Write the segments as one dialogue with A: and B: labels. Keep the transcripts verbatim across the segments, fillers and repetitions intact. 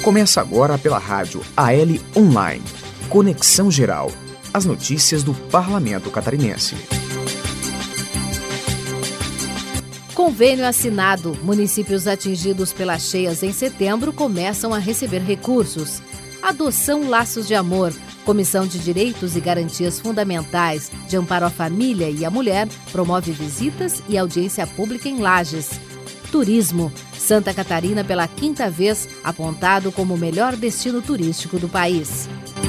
A: Começa agora pela rádio A L Online. Conexão Geral. As notícias do Parlamento Catarinense.
B: Convênio assinado. Municípios atingidos pelas cheias em setembro começam a receber recursos. Adoção Laços de Amor. Comissão de Direitos e Garantias Fundamentais de Amparo à Família e à Mulher promove visitas e audiência pública em Lages. Turismo. Santa Catarina, pela quinta vez, apontado como o melhor destino turístico do país.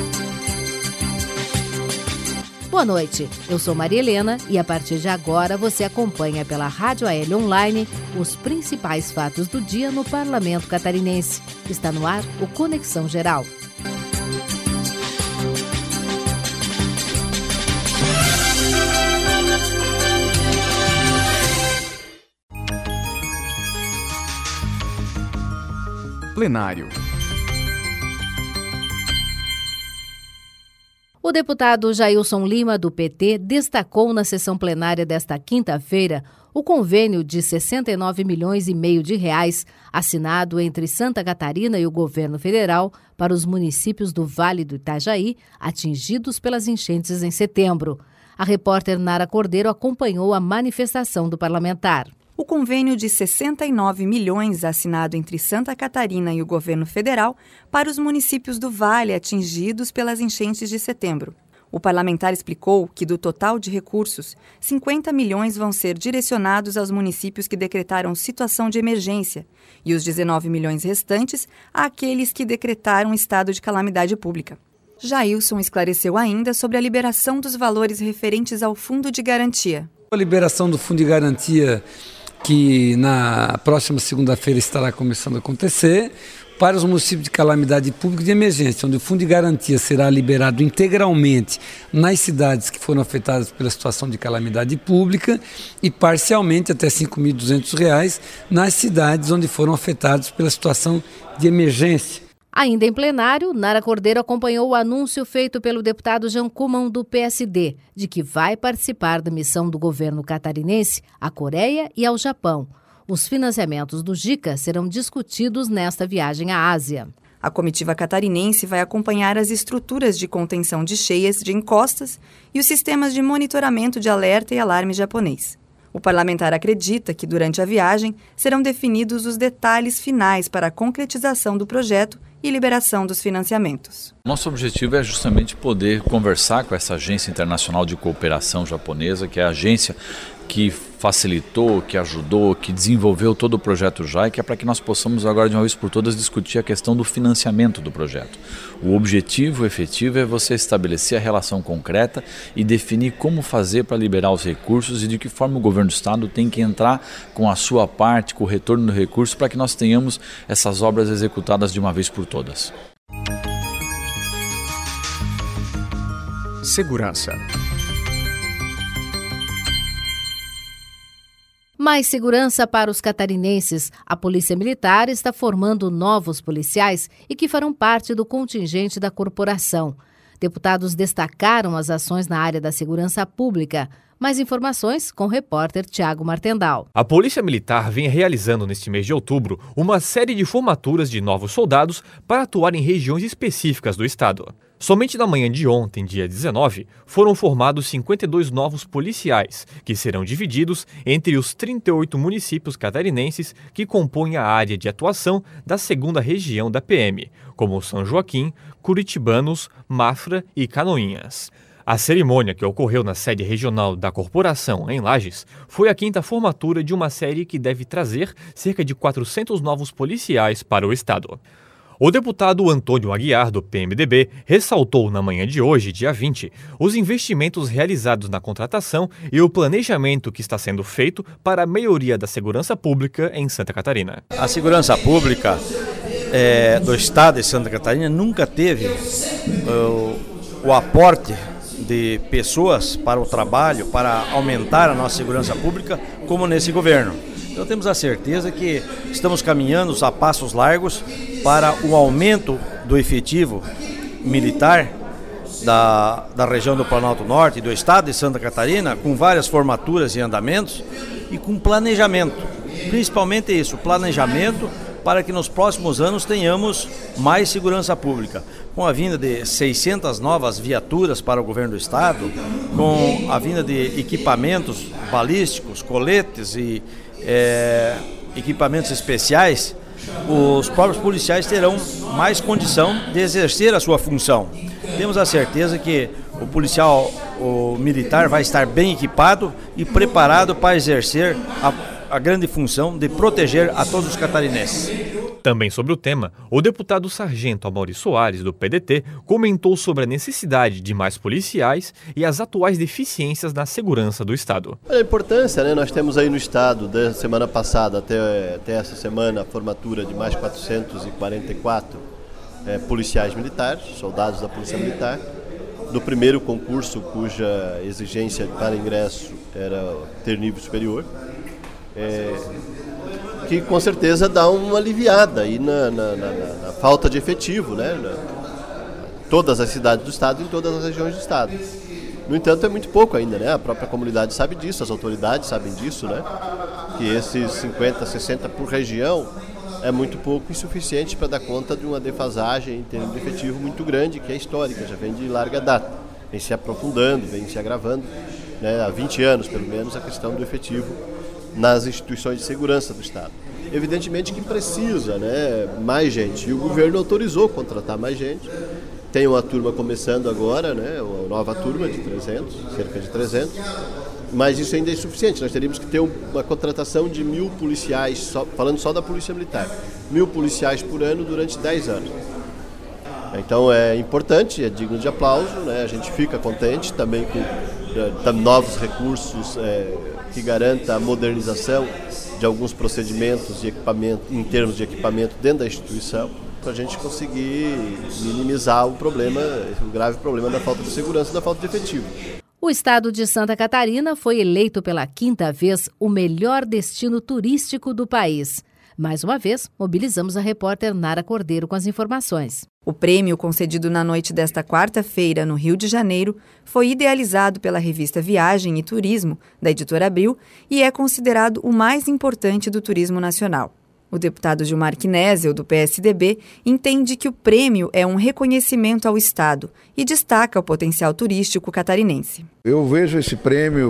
B: Boa noite, eu sou Maria Helena e a partir de agora você acompanha pela Rádio A L Online os principais fatos do dia no Parlamento Catarinense. Está no ar o Conexão Geral.
A: Plenário.
B: O deputado Jailson Lima, do P T, destacou na sessão plenária desta quinta-feira o convênio de sessenta e nove milhões e meio de reais assinado entre Santa Catarina e o governo federal para os municípios do Vale do Itajaí atingidos pelas enchentes em setembro. A repórter Nara Cordeiro acompanhou a manifestação do parlamentar.
C: O convênio de sessenta e nove milhões assinado entre Santa Catarina e o governo federal para os municípios do Vale atingidos pelas enchentes de setembro. O parlamentar explicou que, do total de recursos, cinquenta milhões vão ser direcionados aos municípios que decretaram situação de emergência e os dezenove milhões restantes àqueles que decretaram estado de calamidade pública. Jailson esclareceu ainda sobre a liberação dos valores referentes ao Fundo de Garantia.
D: A liberação do Fundo de Garantia, que na próxima segunda-feira estará começando a acontecer, para os municípios de calamidade pública e de emergência, onde o Fundo de Garantia será liberado integralmente nas cidades que foram afetadas pela situação de calamidade pública e parcialmente até cinco mil e duzentos reais nas cidades onde foram afetadas pela situação de emergência.
B: Ainda em plenário, Nara Cordeiro acompanhou o anúncio feito pelo deputado Jean Kuman, do P S D, de que vai participar da missão do governo catarinense à Coreia e ao Japão. Os financiamentos do JICA serão discutidos nesta viagem à Ásia.
C: A comitiva catarinense vai acompanhar as estruturas de contenção de cheias de encostas e os sistemas de monitoramento de alerta e alarme japonês. O parlamentar acredita que, durante a viagem, serão definidos os detalhes finais para a concretização do projeto e liberação dos financiamentos.
E: Nosso objetivo é justamente poder conversar com essa agência internacional de cooperação japonesa, que é a agência que facilitou, que ajudou, que desenvolveu todo o projeto J A I, que é para que nós possamos agora de uma vez por todas discutir a questão do financiamento do projeto. O objetivo efetivo é você estabelecer a relação concreta e definir como fazer para liberar os recursos e de que forma o governo do estado tem que entrar com a sua parte, com o retorno do recurso, para que nós tenhamos essas obras executadas de uma vez por todas.
A: Segurança.
B: Mais segurança para os catarinenses. A Polícia Militar está formando novos policiais e que farão parte do contingente da corporação. Deputados destacaram as ações na área da segurança pública. Mais informações com o repórter Tiago Martendal.
F: A Polícia Militar vem realizando neste mês de outubro uma série de formaturas de novos soldados para atuar em regiões específicas do estado. Somente na manhã de ontem, dia dezenove, foram formados cinquenta e dois novos policiais, que serão divididos entre os trinta e oito municípios catarinenses que compõem a área de atuação da segunda região da P M, como São Joaquim, Curitibanos, Mafra e Canoinhas. A cerimônia, que ocorreu na sede regional da corporação, em Lages, foi a quinta formatura de uma série que deve trazer cerca de quatrocentos novos policiais para o estado. O deputado Antônio Aguiar, do P M D B, ressaltou na manhã de hoje, dia vinte, os investimentos realizados na contratação e o planejamento que está sendo feito para a melhoria da segurança pública em Santa Catarina.
G: A segurança pública é, do estado de Santa Catarina nunca teve uh, o aporte de pessoas para o trabalho, para aumentar a nossa segurança pública, como nesse governo. Então temos a certeza que estamos caminhando a passos largos para o aumento do efetivo militar da, da região do Planalto Norte e do estado de Santa Catarina, com várias formaturas e andamentos e com planejamento. Principalmente isso, planejamento para que nos próximos anos tenhamos mais segurança pública. Com a vinda de seiscentas novas viaturas para o governo do estado, com a vinda de equipamentos balísticos, coletes e é, equipamentos especiais, os próprios policiais terão mais condição de exercer a sua função. Temos a certeza que o policial, o militar, vai estar bem equipado e preparado para exercer a, a grande função de proteger a todos os catarinenses.
F: Também sobre o tema, o deputado Sargento Amaury Soares, do P D T, comentou sobre a necessidade de mais policiais e as atuais deficiências na segurança do Estado.
H: A importância, né? Nós temos aí no Estado, da semana passada até, até essa semana, a formatura de mais quatrocentos e quarenta e quatro é, policiais militares, soldados da Polícia Militar, do primeiro concurso cuja exigência para ingresso era ter nível superior. É, que com certeza dá uma aliviada aí na, na, na, na falta de efetivo, né? Na, todas as cidades do estado e em todas as regiões do estado. No entanto, é muito pouco ainda, né? A própria comunidade sabe disso, as autoridades sabem disso, né? Que esses cinquenta, sessenta por região é muito pouco e insuficiente para dar conta de uma defasagem em termos de efetivo muito grande, que é histórica, já vem de larga data, vem se aprofundando, vem se agravando, né? Há vinte anos, pelo menos, a questão do efetivo nas instituições de segurança do Estado. Evidentemente que precisa, né, mais gente, e o governo autorizou contratar mais gente. Tem uma turma começando agora, né, uma nova turma de trezentos, cerca de trezentos, mas isso ainda é insuficiente. Nós teríamos que ter uma contratação de mil policiais, só, falando só da Polícia Militar, mil policiais por ano durante dez anos. Então é importante, é digno de aplauso, né, a gente fica contente também com é, novos recursos, é, que garanta a modernização de alguns procedimentos de equipamento, em termos de equipamento dentro da instituição, para a gente conseguir minimizar o problema, o grave problema da falta de segurança e da falta de efetivo.
B: O estado de Santa Catarina foi eleito pela quinta vez o melhor destino turístico do país. Mais uma vez, mobilizamos a repórter Nara Cordeiro com as informações.
C: O prêmio, concedido na noite desta quarta-feira no Rio de Janeiro, foi idealizado pela revista Viagem e Turismo, da editora Abril, e é considerado o mais importante do turismo nacional. O deputado Gilmar Knezzel, do P S D B, entende que o prêmio é um reconhecimento ao Estado e destaca o potencial turístico catarinense.
I: Eu vejo esse prêmio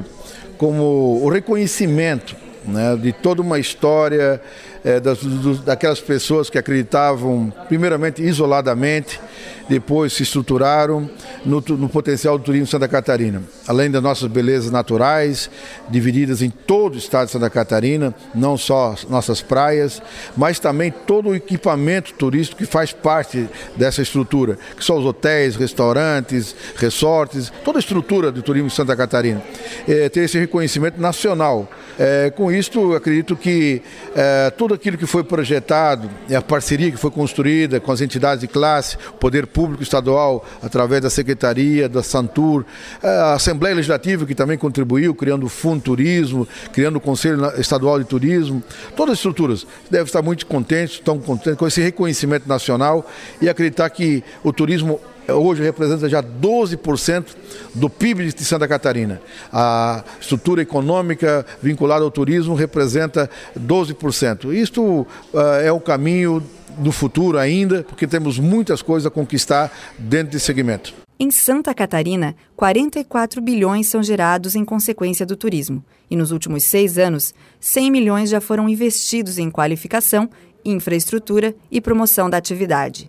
I: como o reconhecimento, né, de toda uma história é, das, do, daquelas pessoas que acreditavam, primeiramente isoladamente, depois se estruturaram no, no potencial do turismo de Santa Catarina. Além das nossas belezas naturais, divididas em todo o estado de Santa Catarina, não só nossas praias, mas também todo o equipamento turístico que faz parte dessa estrutura, que são os hotéis, restaurantes, resorts, toda a estrutura do turismo de Santa Catarina. É, ter esse reconhecimento nacional. É, com isto, acredito que é, tudo aquilo que foi projetado, a parceria que foi construída com as entidades de classe, o poder público estadual, através da Secretaria, da Santur, a Assembleia Legislativa, que também contribuiu, criando o Fundo Turismo, criando o Conselho Estadual de Turismo, todas as estruturas devem estar muito contentes, estão contentes com esse reconhecimento nacional e acreditar que o turismo hoje representa já doze por cento do P I B de Santa Catarina. A estrutura econômica vinculada ao turismo representa doze por cento. Isto uh, é o caminho do futuro ainda, porque temos muitas coisas a conquistar dentro desse segmento.
C: Em Santa Catarina, quarenta e quatro bilhões são gerados em consequência do turismo. E nos últimos seis anos, cem milhões já foram investidos em qualificação, infraestrutura e promoção da atividade.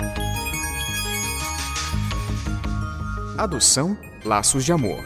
A: Adoção, laços de amor.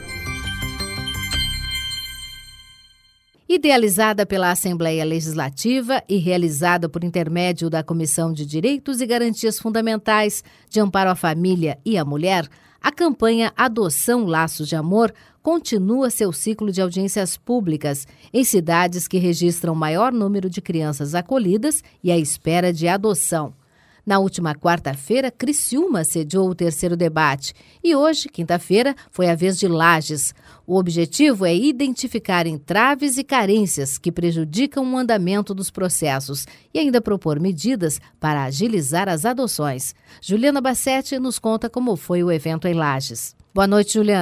B: Idealizada pela Assembleia Legislativa e realizada por intermédio da Comissão de Direitos e Garantias Fundamentais de Amparo à Família e à Mulher, a campanha Adoção Laços de Amor continua seu ciclo de audiências públicas em cidades que registram maior número de crianças acolhidas e à espera de adoção. Na última quarta-feira, Criciúma sediou o terceiro debate e hoje, quinta-feira, foi a vez de Lages. O objetivo é identificar entraves e carências que prejudicam o andamento dos processos e ainda propor medidas para agilizar as adoções. Juliana Bassetti nos conta como foi o evento em Lages. Boa noite, Juliana.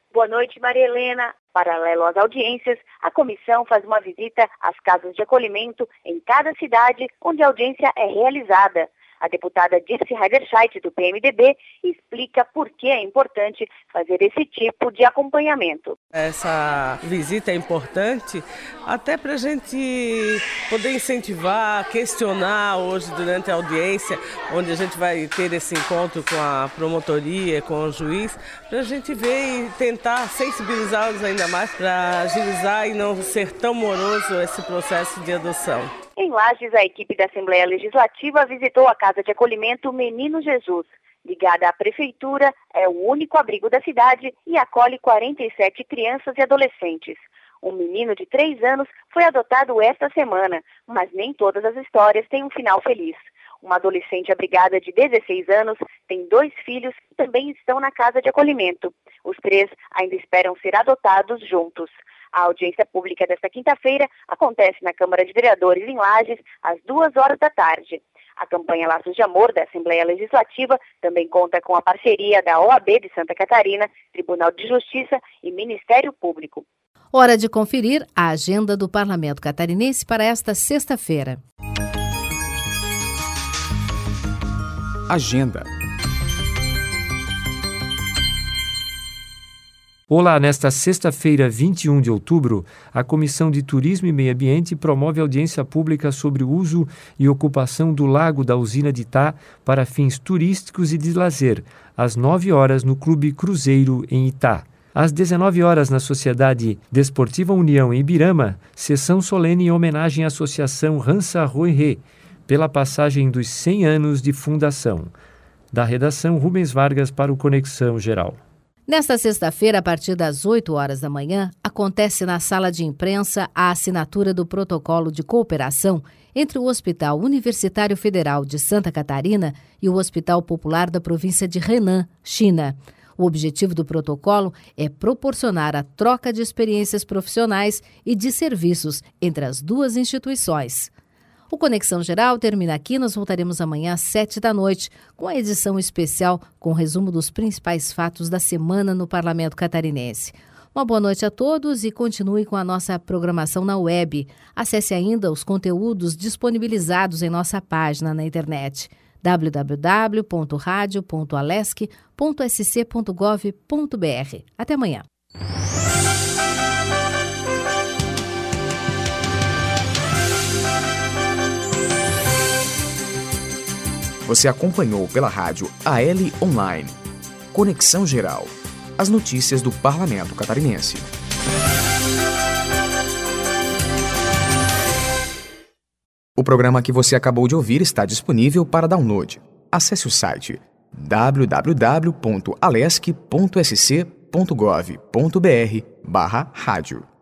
J: Boa noite, Maria Helena. Paralelo às audiências, a comissão faz uma visita às casas de acolhimento em cada cidade onde a audiência é realizada. A deputada Dirce Heiderscheit, do P M D B, explica por que é importante fazer esse tipo de acompanhamento.
K: Essa visita é importante até para a gente poder incentivar, questionar hoje durante a audiência, onde a gente vai ter esse encontro com a promotoria, com o juiz, para a gente ver e tentar sensibilizá-los ainda mais para agilizar e não ser tão moroso esse processo de adoção.
J: Em Lages, a equipe da Assembleia Legislativa visitou a Casa de Acolhimento Menino Jesus. Ligada à Prefeitura, é o único abrigo da cidade e acolhe quarenta e sete crianças e adolescentes. Um menino de três anos foi adotado esta semana, mas nem todas as histórias têm um final feliz. Uma adolescente abrigada de dezesseis anos tem dois filhos que também estão na Casa de Acolhimento. Os três ainda esperam ser adotados juntos. A audiência pública desta quinta-feira acontece na Câmara de Vereadores em Lages, às duas horas da tarde. A campanha Laços de Amor da Assembleia Legislativa também conta com a parceria da O A B de Santa Catarina, Tribunal de Justiça e Ministério Público.
B: Hora de conferir a agenda do Parlamento Catarinense para esta sexta-feira.
A: Agenda.
L: Olá, nesta sexta-feira, vinte e um de outubro, a Comissão de Turismo e Meio Ambiente promove audiência pública sobre o uso e ocupação do lago da usina de Itá para fins turísticos e de lazer, às nove horas no Clube Cruzeiro, em Itá. Às dezenove horas, na Sociedade Desportiva União, em Ibirama, sessão solene em homenagem à Associação Hansa Roerê, pela passagem dos cem anos de fundação. Da redação, Rubens Vargas para o Conexão Geral.
B: Nesta sexta-feira, a partir das oito horas da manhã, acontece na sala de imprensa a assinatura do protocolo de cooperação entre o Hospital Universitário Federal de Santa Catarina e o Hospital Popular da província de Henan, China. O objetivo do protocolo é proporcionar a troca de experiências profissionais e de serviços entre as duas instituições. O Conexão Geral termina aqui. Nós voltaremos amanhã às sete da noite com a edição especial com o resumo dos principais fatos da semana no Parlamento Catarinense. Uma boa noite a todos e continue com a nossa programação na web. Acesse ainda os conteúdos disponibilizados em nossa página na internet w w w ponto radio ponto alesc ponto s c ponto gov ponto b r. Até amanhã.
A: Você acompanhou pela rádio A L Online. Conexão Geral. As notícias do Parlamento Catarinense. O programa que você acabou de ouvir está disponível para download. Acesse o site w w w ponto alesc ponto s c ponto gov ponto b r barra rádio.